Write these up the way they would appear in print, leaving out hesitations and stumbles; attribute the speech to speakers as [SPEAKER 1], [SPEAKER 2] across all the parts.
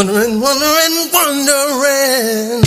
[SPEAKER 1] Wondering, wondering, wondering.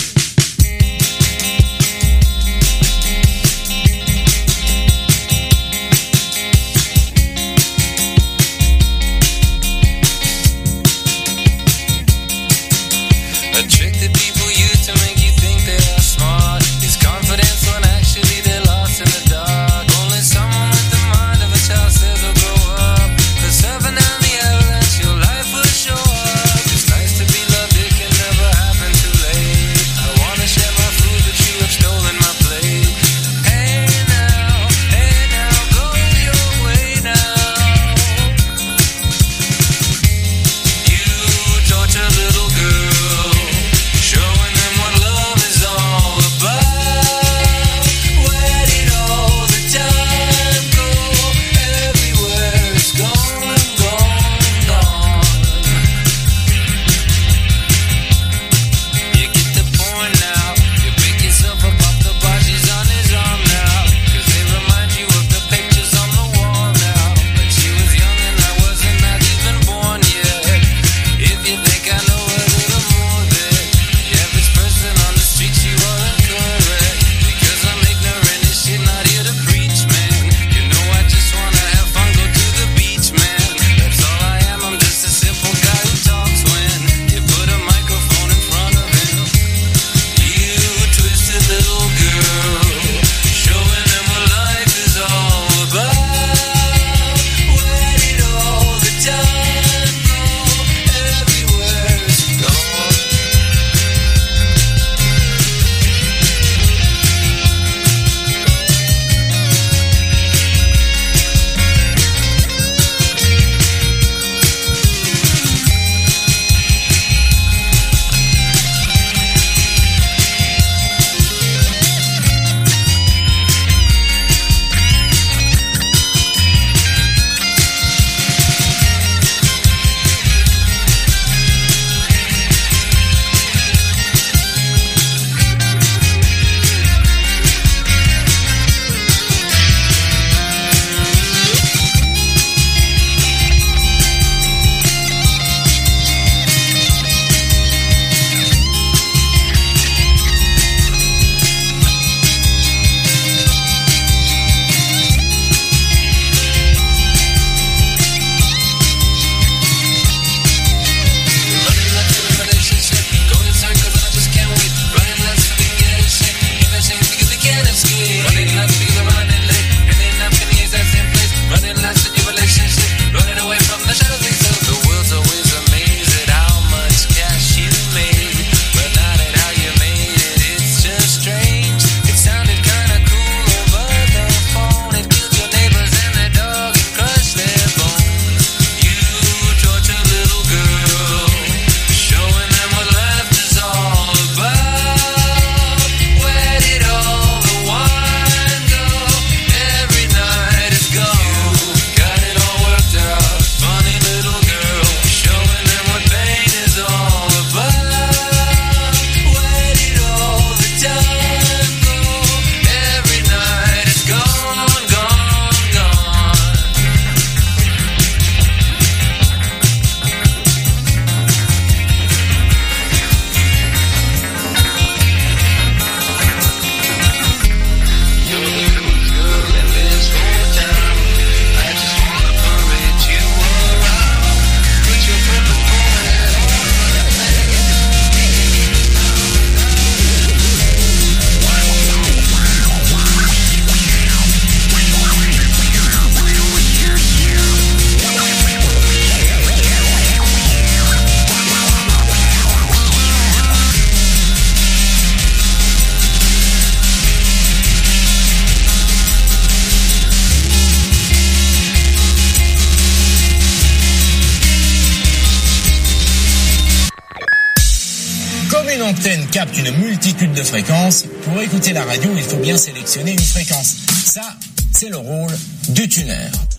[SPEAKER 2] antenne capte une multitude de fréquences, pour écouter la radio, il faut bien sélectionner une fréquence. Ça, c'est le rôle du tuner.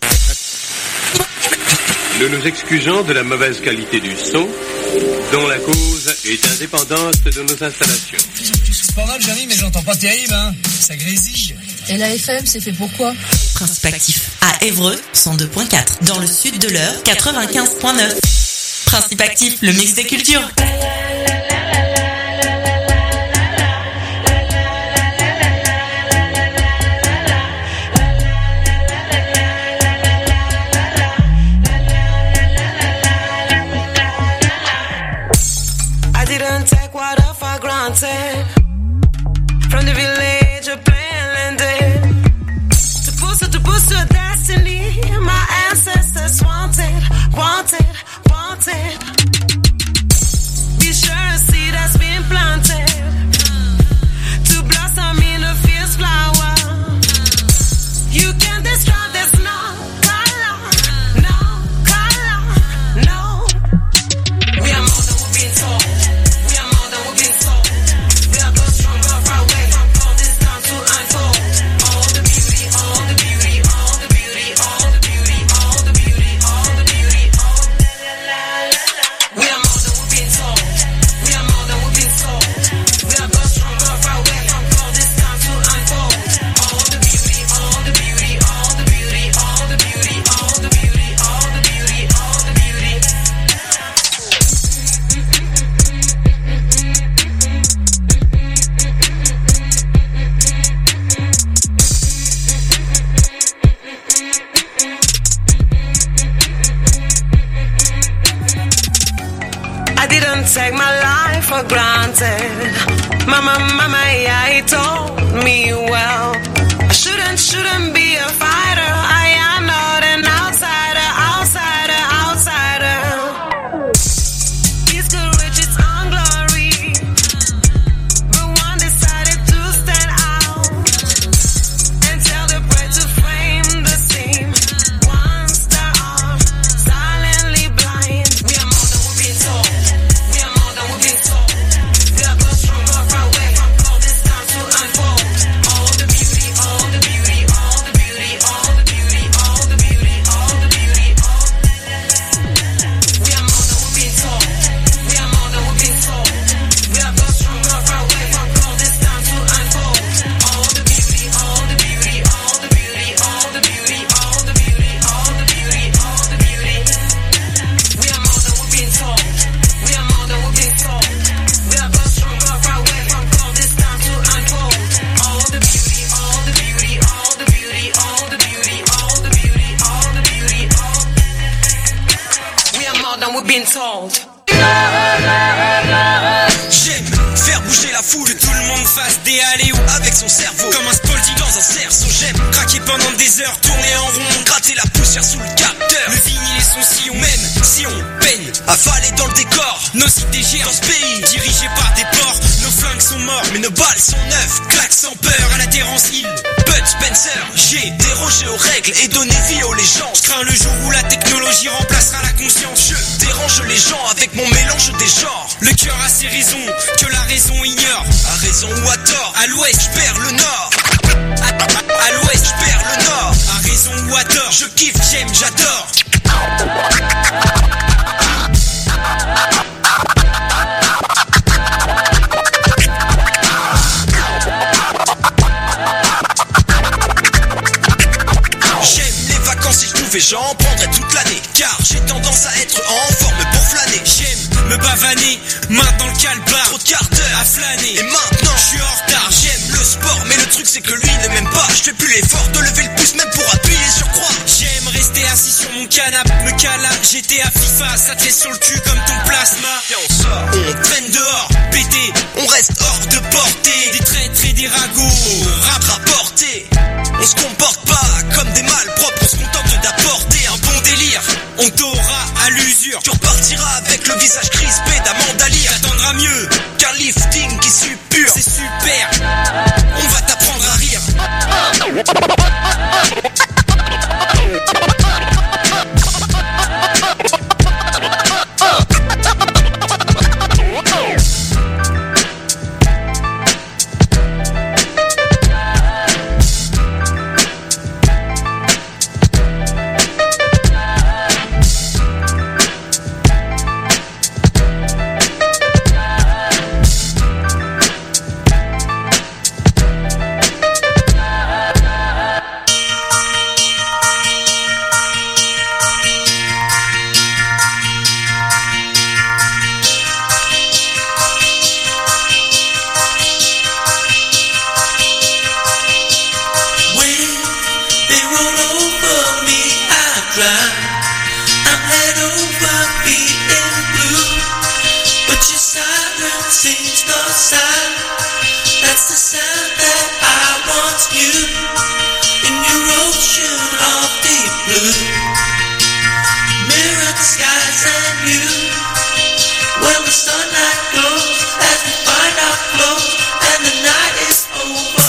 [SPEAKER 3] Nous nous excusons de la mauvaise qualité du son, dont la cause est indépendante de nos installations.
[SPEAKER 2] C'est pas mal, Jérémy, mais j'entends pas terrible, hein. Ça grésille.
[SPEAKER 4] Et la FM, c'est fait pour quoi?
[SPEAKER 5] Principe actif à Évreux, 102.4. Dans le sud de l'Eure, 95.9. Principe Actif, le mix des cultures.
[SPEAKER 6] From the village of plain landed to pursue destiny, my ancestors wanted. Be sure a seed has been planted to blossom in a fierce flower. You can't destroy, there's no color. We are more than we've been told. We are more than we've been told. Take my life for granted. Mama, yeah, he told me well. I shouldn't be a fighter. I am not an outsider. His courage is on glory, but one decided to stand out and tell the pride to frame the scene. Once they are silently blind, we are more than we've been told.
[SPEAKER 7] J'aime faire bouger la foule, que tout le monde fasse des allées-ou avec son cerveau, comme un Spaldi dans un cerceau. J'aime craquer pendant des heures, tourner en rond, gratter la poussière sous le capteur. Le vinyle et son sillon, même si on peigne, affalé dans le décor. Nos idées gèrent dans ce pays, dirigés par des porcs. Nos flingues sont morts, mais nos balles sont neuves. Claque sans peur à la Terence Hill, Bud Spencer. J'ai dérogé aux règles et donné vie aux légendes. Je crains le jour où la technologie remplacera la conscience. Je dérange les gens avec mon mélange des genres. Le cœur a ses raisons que la raison ignore. À raison ou à tort, à l'ouest je perds le nord. À l'ouest je perds le nord. À raison ou à tort, je kiffe, j'aime, j'adore. Si je pouvais, j'en prendrais toute l'année, car j'ai tendance à être en forme pour flâner. J'aime me bavaner, main dans le calbar, trop de quart d'heure à flâner. Et maintenant je suis en retard. J'aime le sport, mais le truc c'est que lui ne m'aime pas. Je fais plus l'effort de lever le pouce même pour appuyer sur croix. J'aime rester assis sur mon canapé, me cala, j'étais à FIFA, ça te laisse sur le cul comme ton plasma. Viens on sort, on traîne dehors, pété, on reste hors de portée. Des traîtres et des ragots, rap rapporté. On se comporte pas comme des malpropres, on se contente d'apporter un bon délire. On t'aura à l'usure, tu repartiras avec le visage crispé d'Amanda Lear. T'attendras mieux qu'un lifting qui suppure. C'est super, on va t'apprendre à rire.
[SPEAKER 6] side. That's the sound that I once knew in your ocean of deep blue. Mirrored skies and you. When the sunlight glows as we find our clothes and the night is over.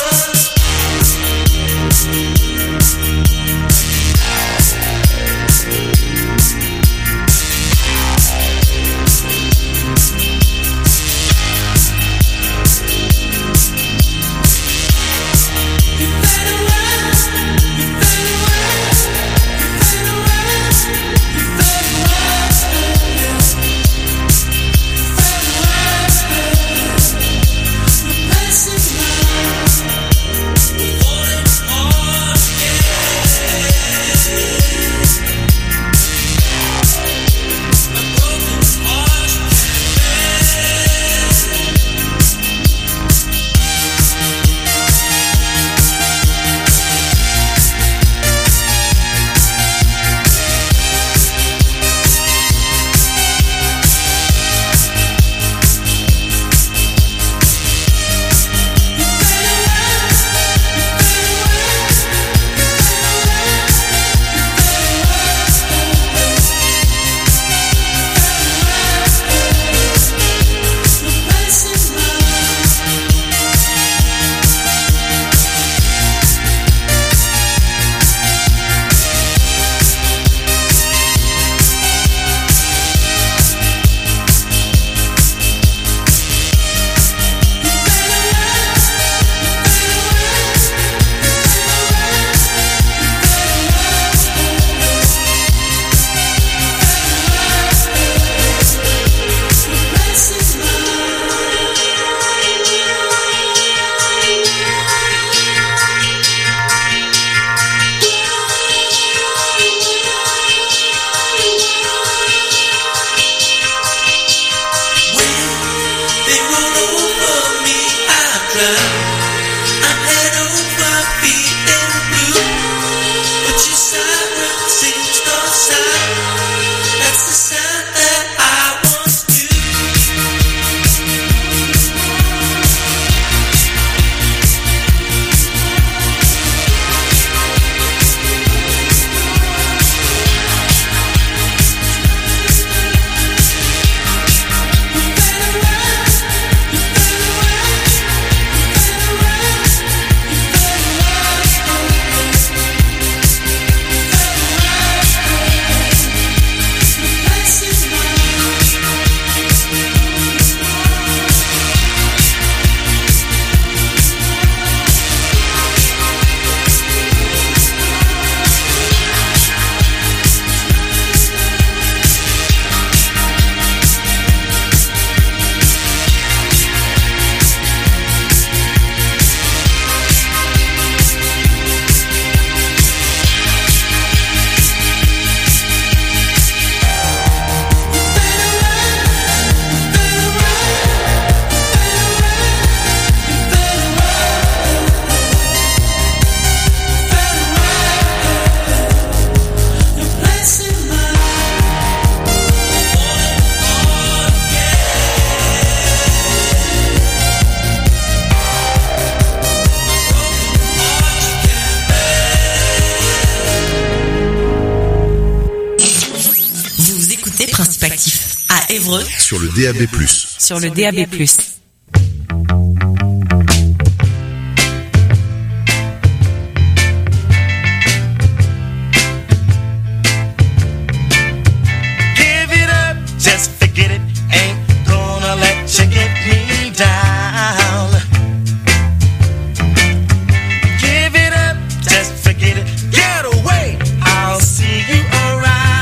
[SPEAKER 5] À Évreux.
[SPEAKER 8] Sur le DAB+.
[SPEAKER 5] Sur le DAB+.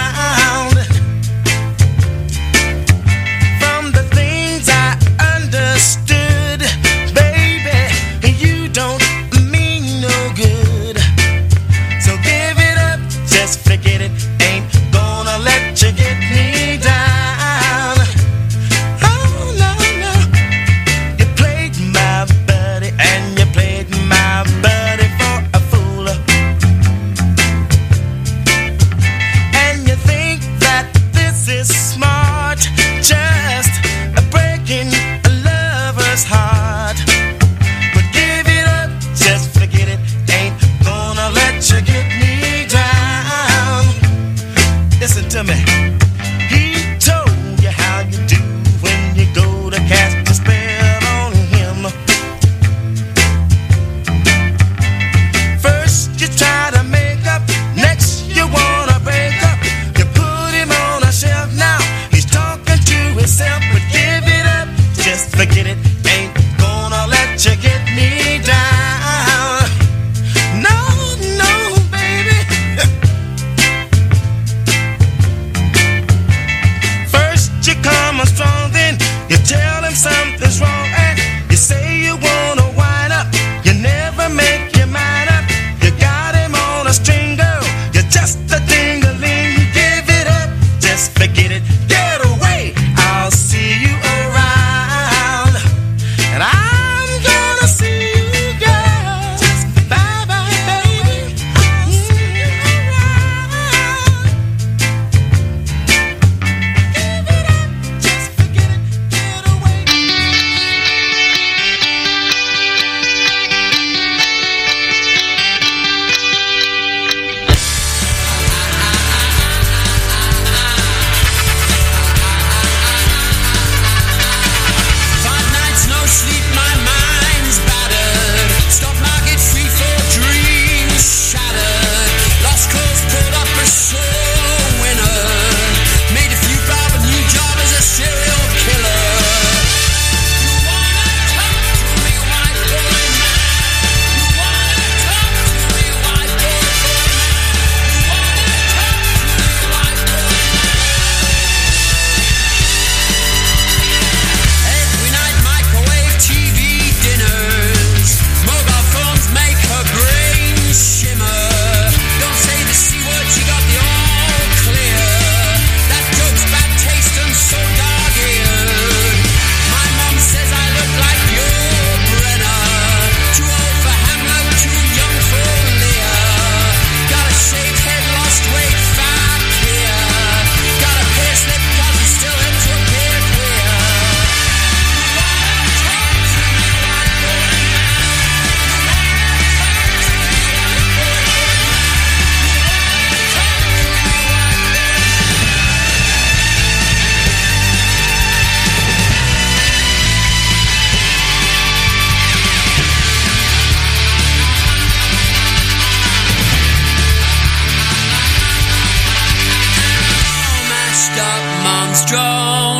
[SPEAKER 6] Under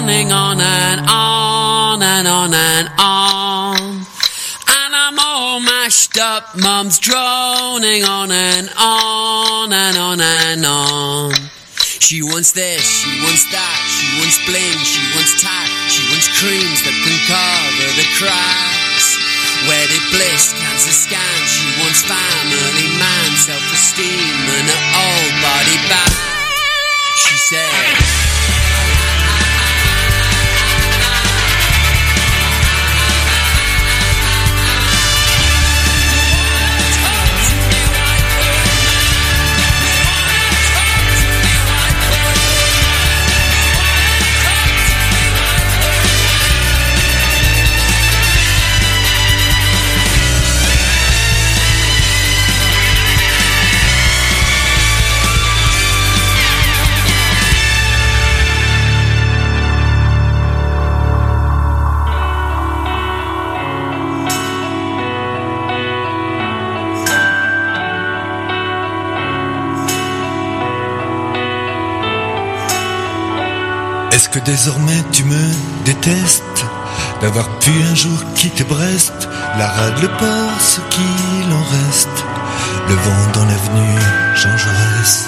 [SPEAKER 8] droning on and on and on and on. And I'm all mashed up, Mum's droning on and on and on and on. She wants this, she wants that, she wants bling, she wants tack, she wants creams that can cover the cracks. Wedded bliss, cancer scan, she wants family man, self-esteem and her old body back. She said,
[SPEAKER 9] Est-ce que désormais tu me détestes d'avoir pu un jour quitter Brest, la rade, le port, ce qu'il en reste, le vent dans l'avenue Jean Jaurès.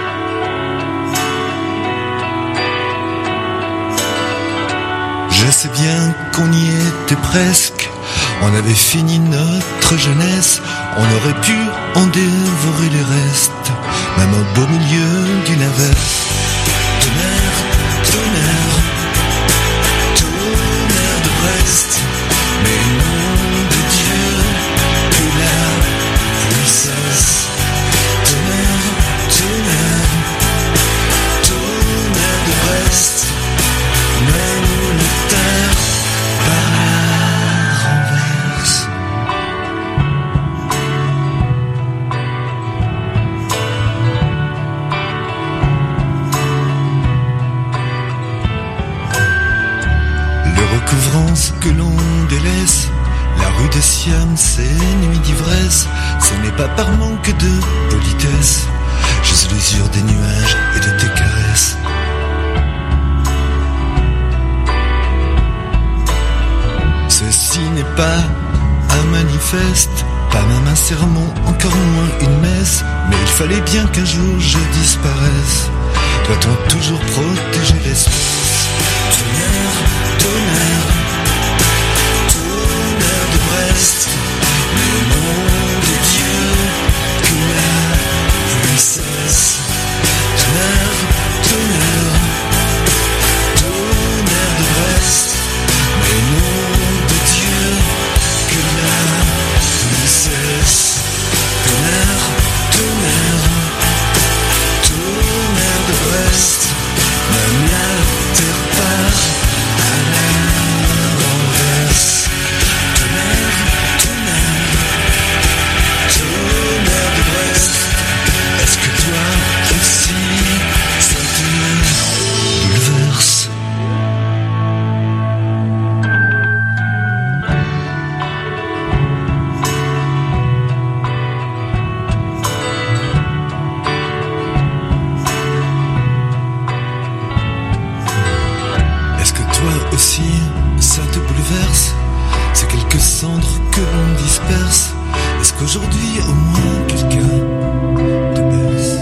[SPEAKER 9] Je sais bien qu'on y était presque, on avait fini notre jeunesse, on aurait pu en dévorer les restes, même au beau milieu du navet. Tonnerre de Brest, mais nom de Dieu, que la puissance. Tonnerre de Brest, même le terre par la renverse. Recouvrance que l'on délaisse, la rue de Siam, ces nuits d'ivresse, ce n'est pas par manque de politesse, juste l'usure des nuages et de tes caresses. Ceci n'est pas un manifeste, pas même un sermon, encore moins une messe, mais il fallait bien qu'un jour je disparaisse. Doit-on toujours protéger l'espèce? Tonnerre de Brest, le nom de Dieu, que la puissance. Tonnerre de Brest, le nom de Dieu, que la puissance. Tonnerre de Brest, même la terre part à la renverse. Tonnerre de Brest, est-ce que toi aussi ça te bouleverse? Aussi, ça te bouleverse, c'est quelques cendres que l'on disperse. Est-ce qu'aujourd'hui au moins quelqu'un te baisse?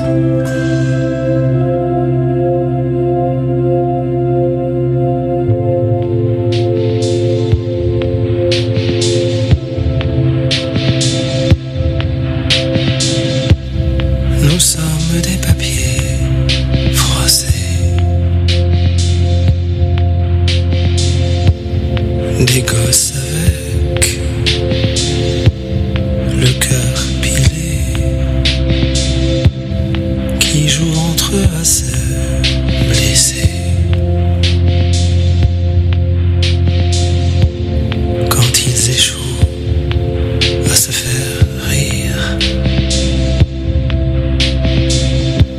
[SPEAKER 10] Nous sommes des papiers froissés, des gosses avec le cœur pilé, qui jouent entre eux à se blesser. Quand ils échouent à se faire rire,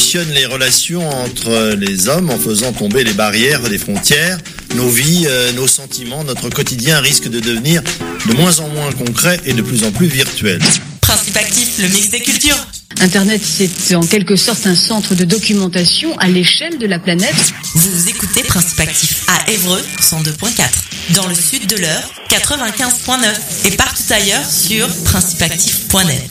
[SPEAKER 11] révolutionne les relations entre les hommes en faisant tomber les barrières des frontières. Nos vies, nos sentiments, notre quotidien risquent de devenir de moins en moins concrets et de plus en plus virtuels.
[SPEAKER 5] Principe actif, le mix des cultures.
[SPEAKER 12] Internet, c'est en quelque sorte un centre de documentation à l'échelle de la planète.
[SPEAKER 5] Vous écoutez Principe actif à Évreux, 102.4. Dans le sud de l'Eure, 95.9. Et partout ailleurs sur principeactif.net.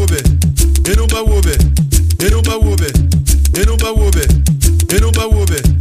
[SPEAKER 1] Enoba wobe.